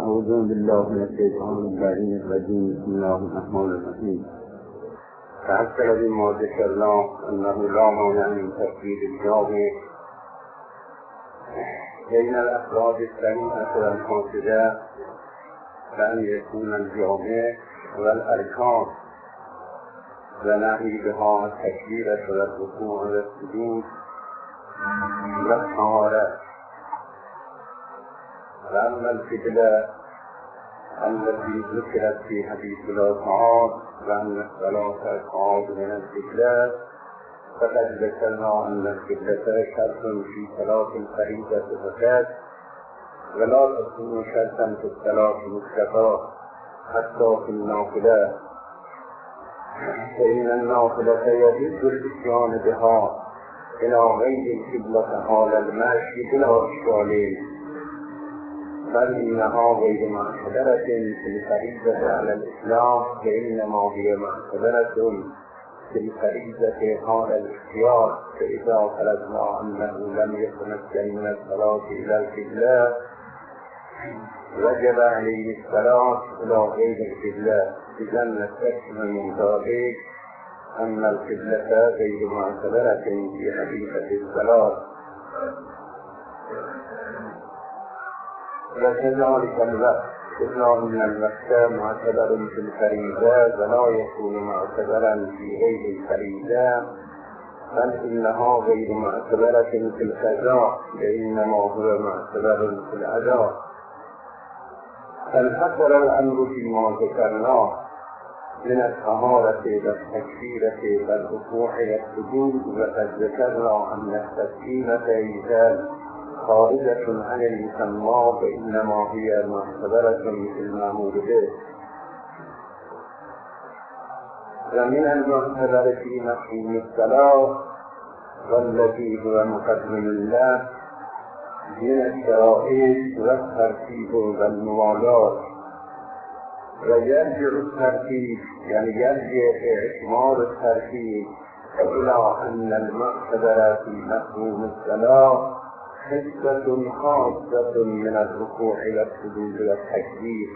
أعوذ بالله من الشيطان الرجيم. بسم الله الرحمن الرحيم. تحصل بما ذكرنا أنه لا مانع من تفكير الجامع بين الأفراد السليمة والفاسدة، بأن يكون الجامع والأركان ونهي بها التكبير والركوع والسجود والطهارة. وأما القبلة التي ذكرت في حديث الأصحاب وأن الصلاة قائد من القبلة، فقد ذكرنا أن القبلة شرط في صلاة الفريضة فقط، ولا تكون شرطا في الصلاة المطلقة حتى في النافلة، فإن النافلة يجوز الإتيان بها إلى غير القبلة حال المشي بلا إشكال، بل إنها غير معتبرة في الفريضة على الإسلام، فإنما هي معتبرة في الفريضة حال الاختيار. فإذا فرضنا أنه لم يتمكن من الصلاة إلى القبلة وجب عليه الصلاة إلى غير القبلة، إذا نستفهم من ذلك أن القبلة غير معتبرة في حقيقة الصلاة. وكذلك الوقت، إلا أن الوقت معتبر في الفريضة ولا يكون معتبرا في غير الفريضة، بل إنها غير معتبرة في القضاء، وإنما هو معتبر في الأداء. فانحصر الأمر فيما ذكرناه من الطهارة والتكبيرة والركوع والسجود، وقد ذكرنا أن التسليمة إذا خارجة عن المسمى فإنما هي معتبرة في المأمور به. ومن المعتبر في مفهوم الصلاة والذي هو مقدم الله من الشرائط والترتيب والموالاة، ويرجع الترتيب يعني يرجع إعمار الترتيب إلى أن المعتبر في مفهوم الصلاة حصة خاصة من الركوع والسجود والتكبير،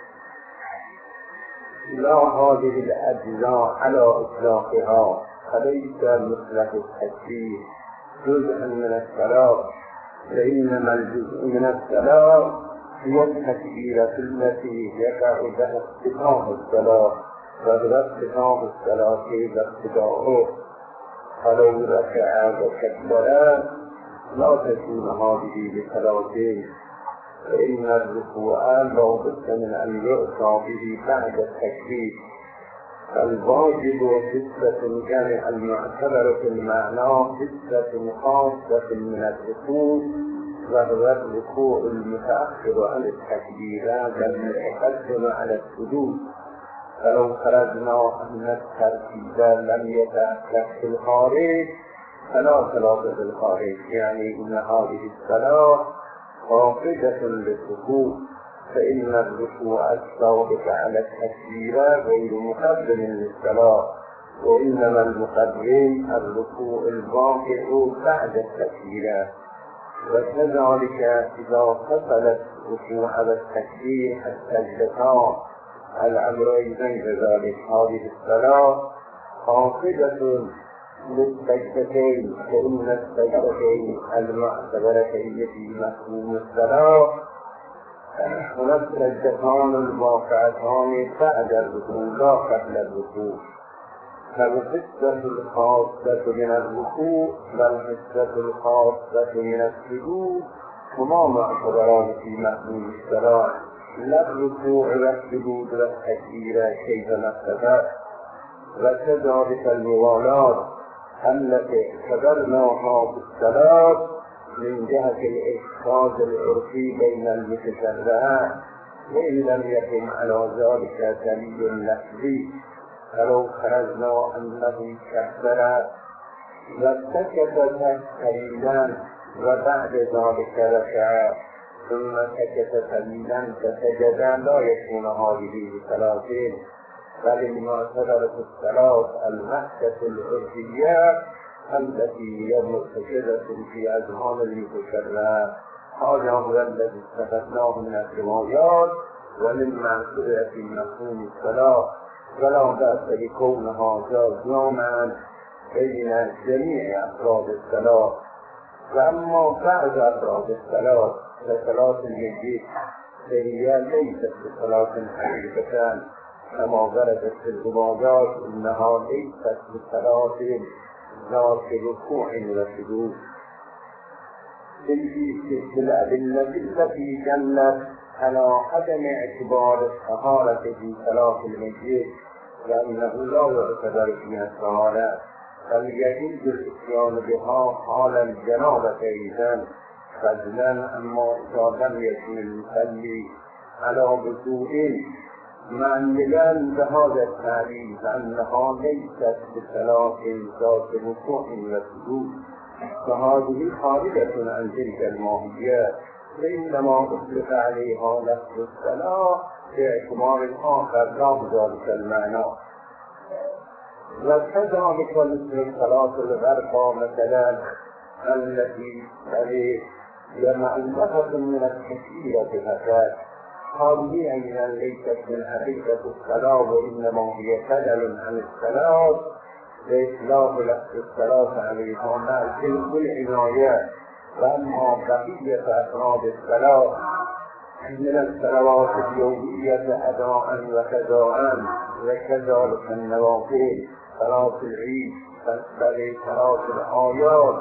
لا هذه الأجزاء على إطلاقها، فليس مطلق التكبير جزءا من الصلاة، فإنما الجزء من الصلاة هي التكبيرة التي يقع بها افتتاح الصلاة، وهو افتتاح الصلاة وابتداؤه. فلو ركع وكبر لا تكون هذه بصلاتين، فإن الركوع لا بد من أن يؤتى به بعد التكبير. الواجب حصة جامع المعتبر في المعنى حصة خاصة من الركوع، وهو الركوع المتأخر عن التكبيرات والمتقدم على السجود. فلو فرضنا أن الترتيب لم يتأخر في الخارج فلا صلاة في الخارج، يعني إن هذه الصلاة خافضة للركوع، فإن الركوع الثابت على التكبيرات غير مقدم للصلاة، وإنما المقدم الركوع الواقع بعد التكبيرات. وكذلك إذا فصلت ركوع والتكبير السجدتان الأمرين غير ذلك، هذه الصلاة خافضة للسجدتين، فإن السجدتين المعتبرتين في مفهوم الصلاة هما السجدتان الواقعتان بعد الركوع لا قبل الركوع. فالحصة الخاصة من الركوع والحصة الخاصة من السجود هما معتبران في مفهوم الصلاة، لا الركوع والسجود والتكبير كيفما اتفق. وكذلك الموالاة التي اعتبرناها في الصلاة من جهة الإخراج العرفي بين المتشرعات، وإن لم يكن على ذلك دليل لفظي. فلو فرضنا أنه كبر وسكت قليلا وبعد ذلك ركع ثم سكت قليلا فسجد، لا يكون هذه بصلاتين، بل المعتبر في الصلاة المحدث العرفية التي هي مرتكزة في أذهان المتشرع، هذا هو الذي استفدناه من الروايات ومما شرع في مفهوم الصلاة، ولا بأس بكون هذا جامعا بين جميع أفراد الصلاة. وأما بعض أفراد الصلاة كصلاة الميت فهي ليست بصلاة حقيقة كما وردت في الروايات، إنها ليست بصلاة ذات ركوع وسجود. في الأدلة التي دلت على عدم اعتبار الطهارة في صلاة الميت لأنه لا يعتبر فيها الطهارة، بل يجوز الإتيان بها حال الجنابة أيضا، فضلا أما إذا لم يكن المصلي على وضوء معللا بهذا التعريف أنها ليست بصلاة ذات ركوع وسجود، فهذه خارجة عن تلك الماهية، وإنما أطلق عليها لفظ الصلاة باعتبار آخر لا بذلك المعنى. وكذلك مثل صلاة الغرقى مثلا التي هي مؤلفة من الكثير فقط، هذه أيضا ليست من حقيقة الصلاة، وإنما هي خلل عن الصلاة بإطلاق لفظ الصلاة عليها مع تلك العناية. وأما بقية أفراد الصلاة من الصلوات اليومية أداء وقضاء، وكذلك النوافل، صلاة العيد، صلاة الآيات،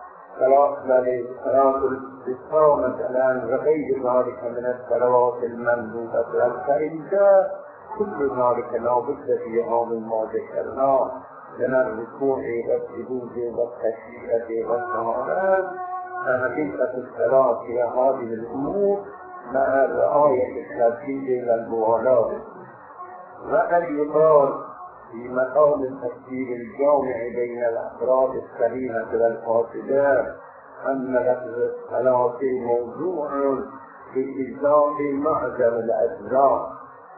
صلاة الاستسقاء مثلا، وغير ذلك من الصلوات المندوبة والفريضة، كل ذلك لا بد فيها مما ذكرناه من الركوع والسجود والتشريع والطهارة. فحقيقة الصلاة في هذه الأمور مع رعاية الترتيب والموالاة. وقد يقال في مقام التفسير الجامع بين الأفراد الصحيحة والفاسدة أن لفظ الصلاة موضوع في إلزام معظم الأجزاء،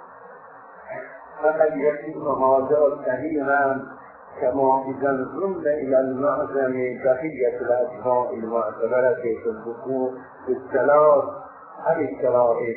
فقد يكون هذا صحيحا كما إذا انظرنا إلى المعظم بقية الأجزاء المعتبرة في الركوع في الصلاة أو الشرائع،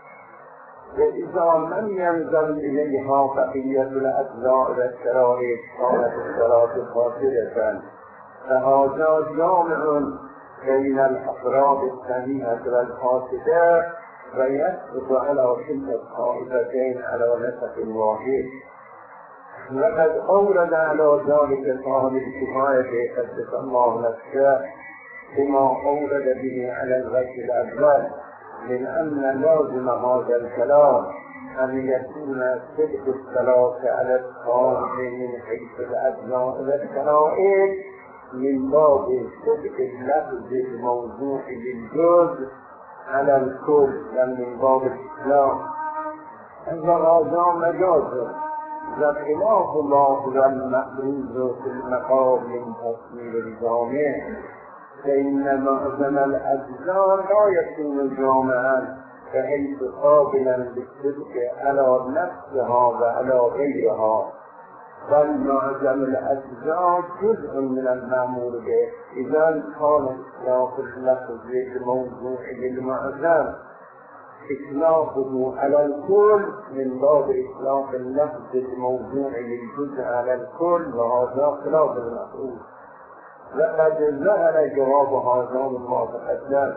وإذا لم ينزل إليها بقية الأجزاء والشرائع كانت الصلاة فاسدة. فهذا جامع بين الأفراد الصحيحة والفاسدة، ويسقط على كلا الطائفتين على نسق واحد. لقد أورد على ذلك صاحب الكفاية قدس الله نفسه بما أورد به على الوجه الأول، من أن لازم هذا الكلام أن يكون صدق الصلاة على الصالح من حيث الأبناء والشرائع من باب صدق اللفظ الموضوع للجزء على الكل، من باب الإسلام. هذا مجاز، وخلاف الله والمحروز في المقام من تصوير الجامع، فإن معظم الأجزاء لا يكون جامعا بحيث قابلا بالصدق على نفسها وعلى غيرها، بل معظم الأجزاء جزء من المأمور به. إذا كان إطلاق اللفظ الموضوع للمعظم إطلاقه على الكل من باب إطلاق اللفظ الموضوع للجزء على الكل، وهذا خلاف المفروض. لقد ظهر جواب هذا مما تقدم،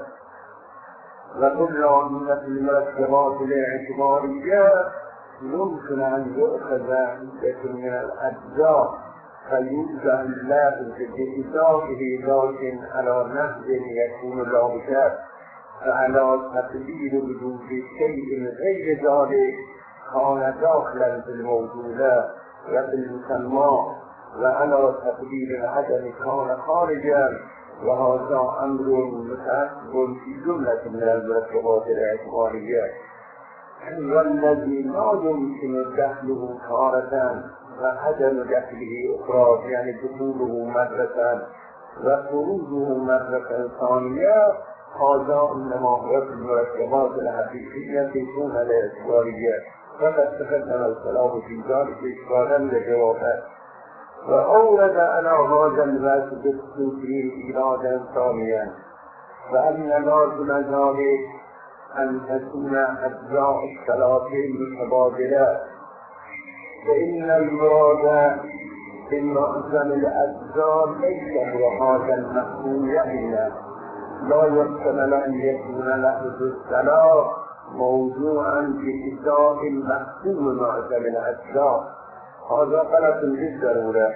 وقلنا أن في المركبات الاعتبارية يمكن أن يؤخذ عدة من الأجزاء فيوجد اللفظ بإضافه، لكن على نحو يكون لا بشر، فعلى تقدير وجود شيء غير ذلك كان داخلا في الموجودات وفي المسمى، وعلى تقدير العدم كان خارجا، وهذا أمر متأكد في جملة من المركبات الاعتبارية، والذي لا يمكن دخله تارة وعدم دخله أخرى، يعني دخوله مرة وخروجه مرة ثانية، هذا إنما هو في المركبات الحقيقية دون الاعتبارية. فقد تقدم الكلام في ذلك إشكالا لجوابه. وأورد على هذا الوجه بالسوسي إرادا ثانيا، وأن لازم ذلك أن تكون أجزاء الصلاة متبادلة، فإن المراد بمعظم الأجزاء ليس هو هذا المفهوم، يعني لا يحتمل أن يكون لفظ الصلاة موضوعا بإجزاء المفهوم معظم الأجزاء، هذا غلط بالضرورة.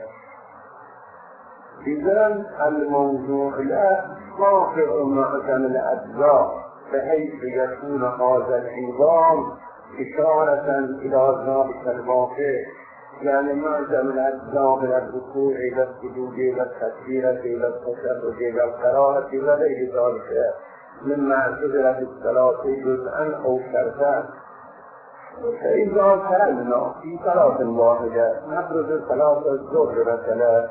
إذن الموضوع لا واقع معظم الأجزاء، بحيث يكون هذا النظام إشارة إلى ذلك الواقع، يعني معظم الأجزاء من الركوع إلى السجود إلى التكبيرة إلى التشهد إلى القراءة وغير ذلك مما اعتبر بالصلاة جزءا أو شرطا. فإذا كلمنا في صلاة واحدة نفرض صلاة الظهر مثلا،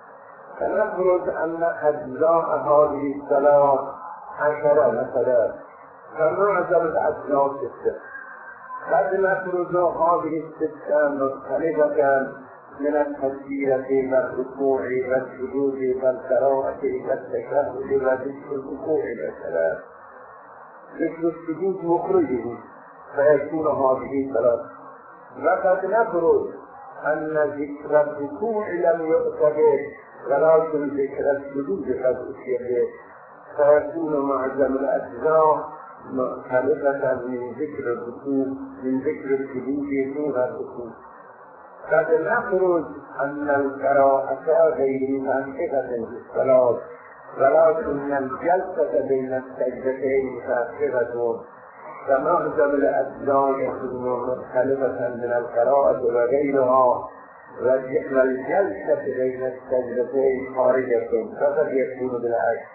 فنفرض أن أجزاء هذه الصلاة 10 مثلا، فمعظم الأجزاء 6. قد نفرض هذه الستة مختلفة من التكبيرة والركوع والسجود والقراءة والتشهد وذكر الركوع مثلا، ذكر السجود مخرجه فيكون هذه ثلاث. وقد نفرض أن ذكر الركوع لم يعتبر ولكن ذكر السجود قد أشير، فيكون معظم الأجزاء مختلفة من ذكر الركوع من ذكر السجود دون الركوع. قد نفرض أن القراءة غير متأخرة في الصلاة، ولكن الجلسة بين السجدتين متأخرة، فمعظم الأجزاء يكون مختلفة من القراءة وغيرها، والجلسة بين السجدتين خارجة، فقد يكون بالعكس.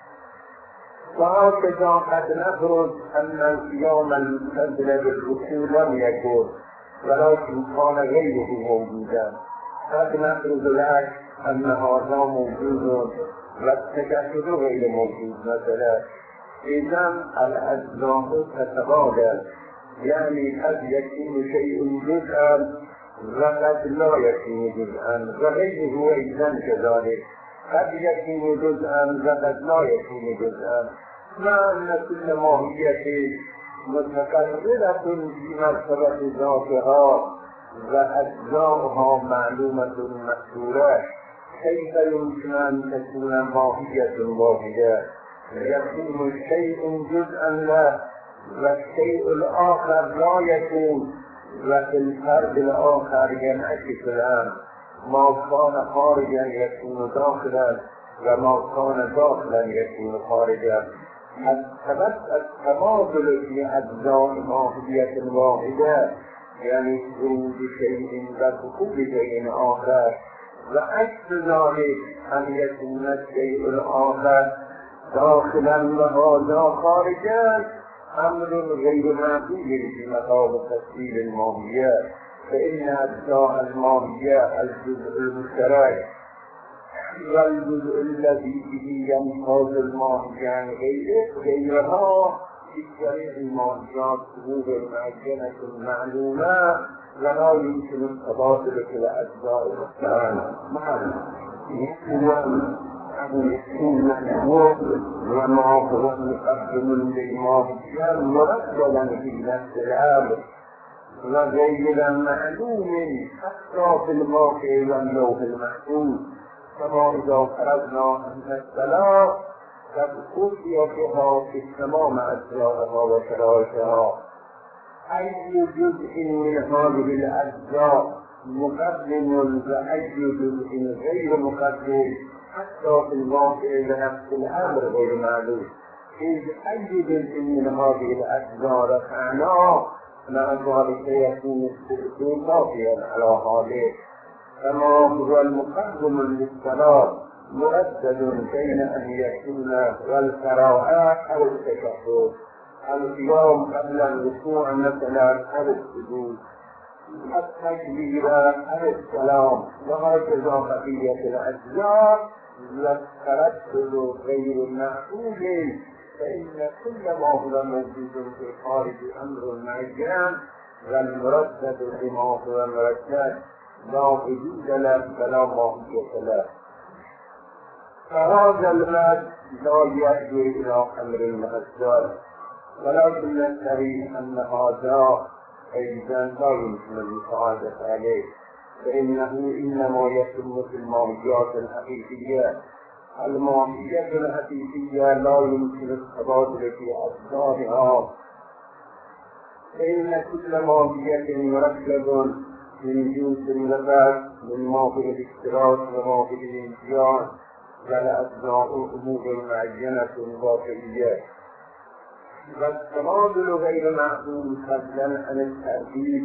وهكذا قد نفرض أن القيام المستدل بالركوع لم يكن ولكن كان غيره موجودا، قد نفرض العكس أن هذا موجود والتشهد غير موجود مثلا. إذن الأجزاء تتبادل، يعني قد يكون شيء جزءا وقد لا يكون جزءا، وغيره أيضا كذلك قد يكون جزءا وقد لا يكون جزءا، مع أن كل ماهية متقررة في مرتبة ذاتها وأجزاؤها معلومة مذكورة. كيف يمكن أن تكون ماهية واحدة؟ يكون الشيء جزءا له والشيء الآخر لا يكون، وفي الفرد الآخر ينعكس الآن، ما كان خارجا يكون داخلا وما كان داخلا يكون خارجا. التبادل في أجزاء ماهية واحدة يعني خروج شيء ودخول شيء آخر، وعكس ذلك أن يكون الشيء الآخر داخلا وهذا خارجا أمر غير معقول في مقام تفسير الماهية. فإن أجزاء الماهية الجزء المشترك والجزء الذي به يمتاز الماهية عن غيرها في جميع الماهيات ظهور معجنة معلومة، ولا يمكن التبادل في الأجزاء المشتركة. وما هو مقدم للماهية مرتبا في نفس الأمر وغير معلوم حتى في الواقع واللوح المحفوظ. كما إذا فرضنا أن الصلاة قد أوتي بها في التمام أسرارها وشرائطها، أي جزء من هذه الأجزاء مقدم وأي جزء غير مقدم حتى في الواقع بنفس الأمر غير معلوم. إذ أي جزء من هذه الأجزاء رفعناه مع ذلك يكون السلسل باقيا على حاله. كما هو المقدم للصلاة مؤدد بين أن يكون والقراءة أو التشهد، القيام قبل الركوع مثلا أو السجود، التكبير أو السلام، وهكذا بقية الأجزاء والتردد غير معقول. فإن كل ما هو موجود في الخارج أمر معين، والمردد بما هو مرتب لا وجود له فلا ماهية له. فهذا المد لا يأتي إلى أمر مؤثر، ولكن الصحيح أن هذا أيضا لا يمكن المساعدة عليه، فإنه إنما يتم في الماهيات الحقيقية. الماهية الحقيقية لا يمكن التبادل في أسرارها، فإن كل ماهية مركب من جنس النفس من ماهي الاختلاط وماهي الانتيان، والأجزاء أمور معينة واقعية. والتبادل غير معقول فضلا عن التأكيد،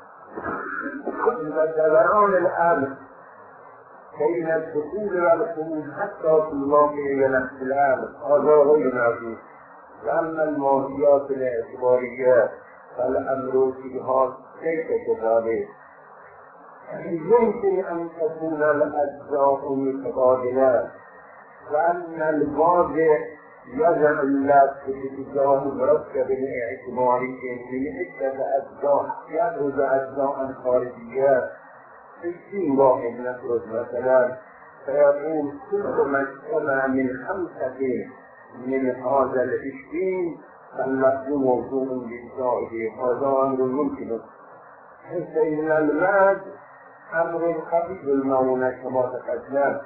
ودوران الأمر بين الدخول والخروج حتى في الواقع نفس الأمر هذا غير معقول. وأما الماهيات الاعتبارية فالأمر فيها ليس كذلك، يمكن أن تكون الأجزاء متبادلة، وأن الواضع يجعل اللفظ باتجاه مركب اعتباري من عدة أجزاء يبرز أجزاء خارجية. في واحد نفرض مثلا فيقول كل ما اجتمع من 5 من هذا العشرين فاللفظ موضوع للزائد، هذا أمر يمكن، حيث إن المد أمر خفيف المعنى كما تقدم.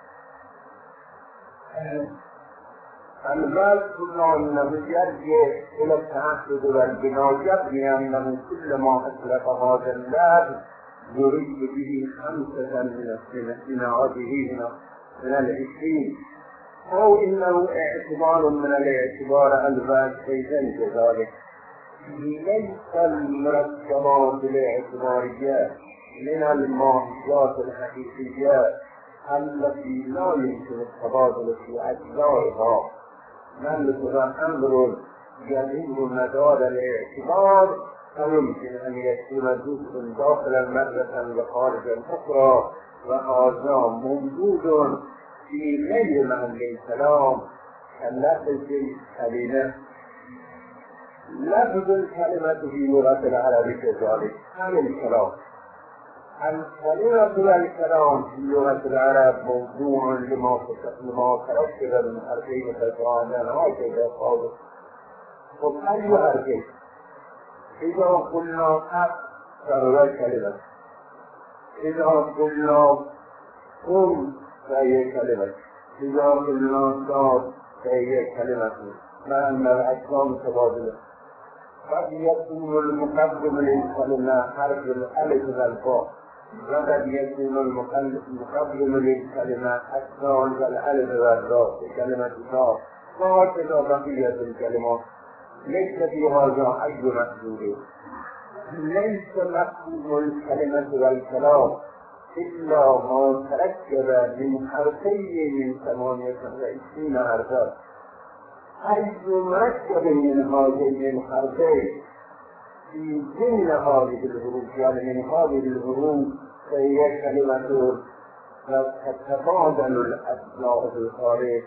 المد كله أنه يرجع إلى التعهد والبناء، يبني أنه كل ما أطلق هذا اللفظ يريد به 5 من هذه من 20، أو إنه اعتبار من الاعتبار الباب أيضا كذلك. ليس المركبات الاعتبارية من الماهيات الحقيقية التي لا يمكن التبادل في أجزائها، بل هو أمر يدور مدار الاعتبار، فيمكن أن يكون جزء داخلا مرة وخارجا أخرى، وهذا موجود في غير محل الكلام كلفظ الكلمة. لفظ الكلمة في لغة العرب كذلك عن الكلام. الكلمة والكلام في لغة العرب موضوع لما تركب من حرفين تتعامل هكذا صادق. وأي حرفين إذا قلنا حق فهو كلمة، إذا قلنا قم فهي كلمة، إذا قلنا صاد فهي كلمة، مع أن الأجسام تبادلة. قد يكون المقدم للكلمة حرف الألف والباء، وقد يكون المقدم للكلمة الصاد والألف والراء في كلمة صاد، وهكذا بقية الكلمات. ليس في هذا أي مقصود، ليس مقصود الكلمة والكلام إلا ما تركب من حرفين من 28 حرفا. أي مركب من هذين الحرفين في ضمن هذه الحروف، يعني من هذه الحروف فهي كلمة تتبادل الأجزاء في الخارج.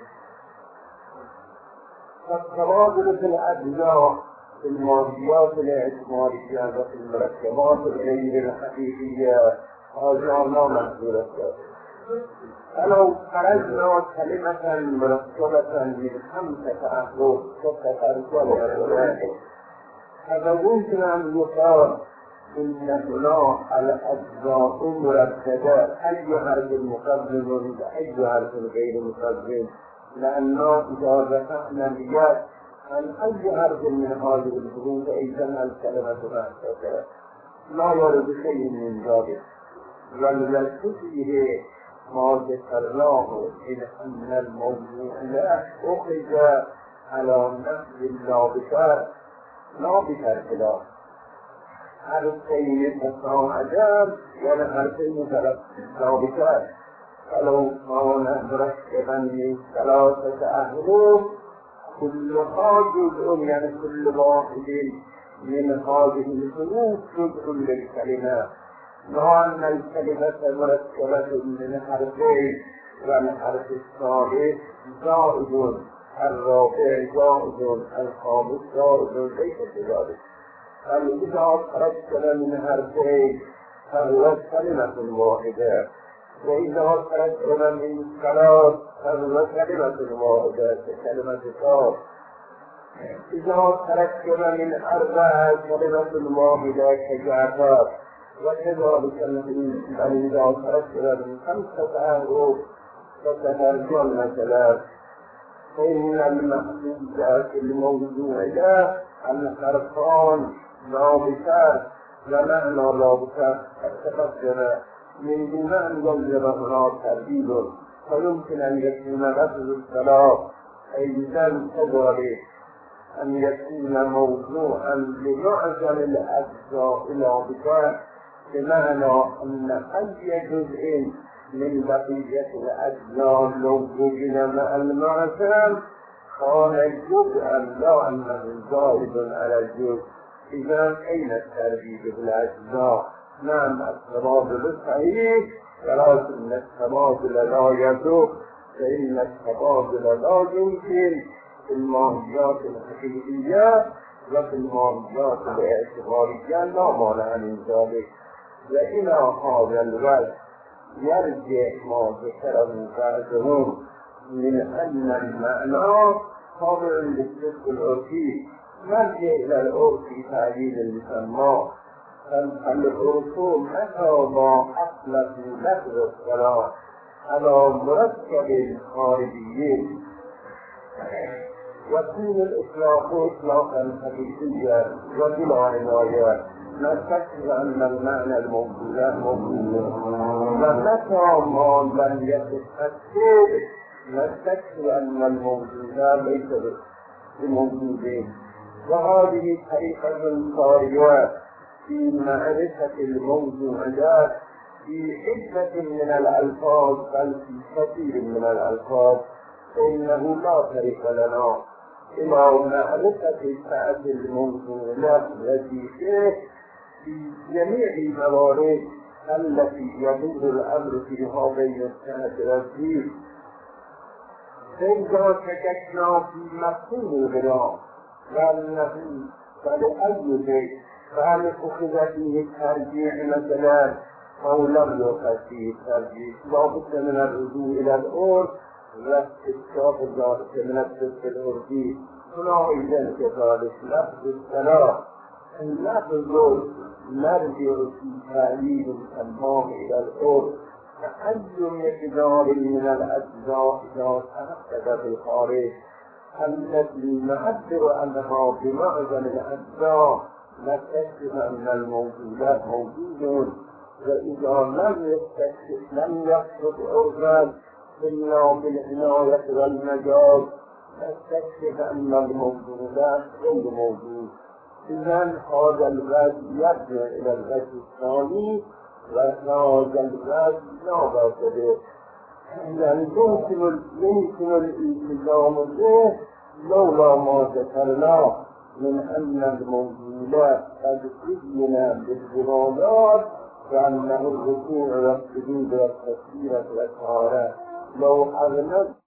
فالتبادل في الأجزاء في الماهيات الاعتبارية وفي المركبات غير الحقيقية هذا لا مقصود. فلو فرضنا كلمة مركبة من 5 أحرف 6 أركان، هذا يمكن أن يقال إن هناك الأجزاء مركبة، أي حرف مقدم وأي حرف غير مقدم، لأنه إذا ذكرنا اليد عن أي حرف من هذه الحروف إذا الكلمة مركبة لا يرد شيء من ذلك. والذي فيه ما ذكرناه من أن الموضوع لا أخرج على نفس لا بتركلا حرفين متعادل ولا حرفين ثابتان. فلو كان مركبا من 3 أحرف كلها جزء، يعني كل واحد من هذه الحروف جزء للكلمة، مع أن الكلمة مركبة من حرفين، والحرف الثالث زائد، الرابع زائد، الخامس زائد، ليس كذلك. فإذا تركب من حرفين فهو كلمة واحدة، وإذا تركب من 3 فهو كلمة واحدة كلمة صار إذا تركب من أربعة كلمة واحدة كجعفر وكذلك إذا تركب من 5 أحرف فتترجم مثلا فإن المحدودات الموضوعة الحرفان رابطان ومعنى رابطان تقدم من دون أن يجب هنا ترديد فيمكن أن يكون لفظ الصلاة أيضا كذلك أن يكون موضوعا لمعظم الأجزاء رابطان بمعنى أن أي جزء من بقية الأجزاء لو وجد مع المعثم كان جزءا لا أنه زائد على الجزء. إذا أين التربية بالأجزاء؟ نعم التبادل الصحيح ولكن التبادل لا يدوم فإن التبادل لا يمكن في الماهيات الحقيقية وفي الماهيات الاعتبارية لا مانع من ذلك. وإلى هذا الوجه يرجع ما ذكره بعضهم من أن المعنى تابع للصدق العرفي نرجع إلى العرف تعليل المسمى فالعرف متى ما أطلق لفظ الصلاة على مركب خارجي يكون الإطلاق إطلاقا حقيقيا وبلا عناية نستكشف أن المعنى الموجود موجود ومتى ما لم يكن التفسير نستكشف أن الموجود ليس بموجودين. وهذه طريقة صارمة في معرفة الموضوعات في عدة من الألفاظ بل في كثير من الألفاظ فإنه لا طريق لنا إلى معرفة سعة الموضوعات التي في جميع الموارد التي يدور الأمر فيها بين السنة والدين. فإذا شككنا في مفهوم الغناء وأنه فلأي شيء فهل أخذ فيه الترجيح مثلا أو لم يؤخذ فيه الترجيح لا بد من الرجوع إلى الأرض واستكشاف ذلك من الصدق العرفي. هنا إذا كذلك لفظ الصلاة اللفظ نرجع في تعليل الأنهار إلى الأرض فأي مقدار من الأجزاء إذا تنفذ في الخارج التي نعبر عنها بمعظم الأجزاء نستكشف أن الموجودات موجود وإذا لم يقصد عرفا إلا بالعناية والمجاز نستكشف أن الموجودات غير موجود. إذن هذا الوجه يرجع إلى الوجه الثاني وهذا الوجه لا بأس به. إذن يمكن الالتزام به لولا ما ذكرناه من أن الموجودات قد تبين بالجمالات وأنه الركوع والسجود والتكبير والطهارة لو أغنت